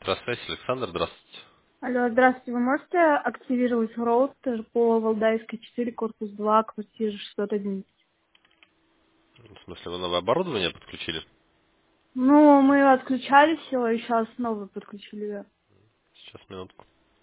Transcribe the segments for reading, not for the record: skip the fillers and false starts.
Здравствуйте, Александр, здравствуйте. Алло, здравствуйте. Вы можете активировать роутер по Валдайской 4, корпус 2, квартира 611? В смысле, вы новое оборудование подключили? Ну, мы отключали все, и сейчас снова подключили. Да. Сейчас, минутку.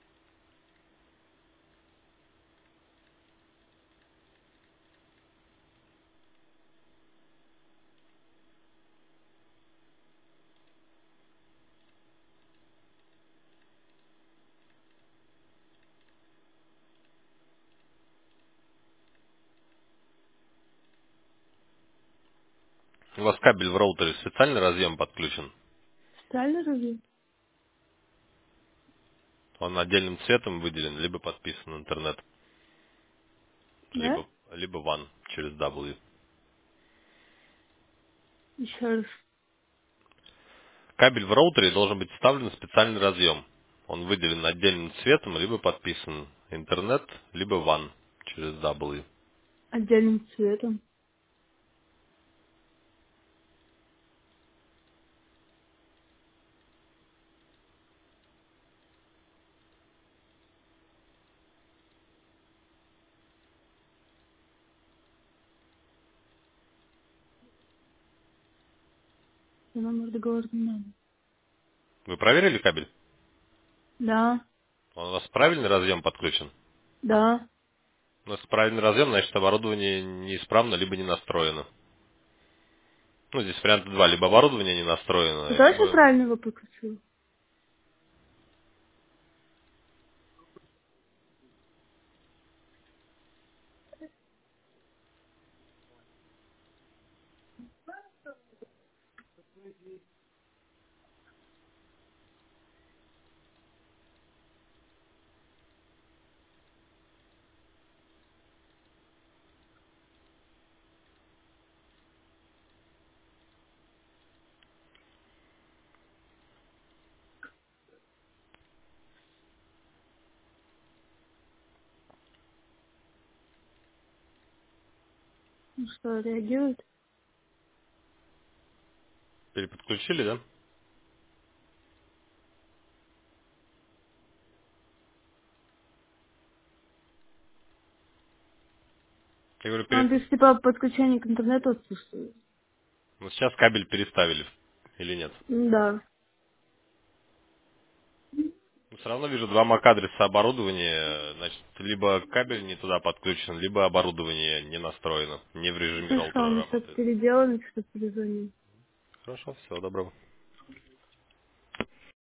У вас кабель в роутере специальный разъем подключен? Специально разве? Он отдельным цветом выделен, либо подписан интернет, Да? либо WAN через W. Еще раз. Кабель в роутере должен быть вставлен в специальный разъем. Он выделен отдельным цветом, либо подписан интернет, либо WAN через W. Отдельным цветом. И номер договора не надо. Вы проверили кабель? Да, Он у вас в правильный разъем подключен? да. У нас правильный разъем, значит оборудование неисправно, либо не настроено. Ну, здесь варианта два. Либо оборудование не Ты настроено, точно либо... правильно его подключил? Ну что, реагирует? Переподключили, да? Я говорю, Он, то есть, типа, подключение к интернету отсутствует. ну, сейчас кабель переставили или нет? Да. Все равно вижу два MAC-адреса оборудования. Значит, либо кабель не туда подключен, либо оборудование не настроено. Не в режиме Хорошо, роутера мы сейчас работает. переделаем, что перезвоним. Хорошо, всего доброго.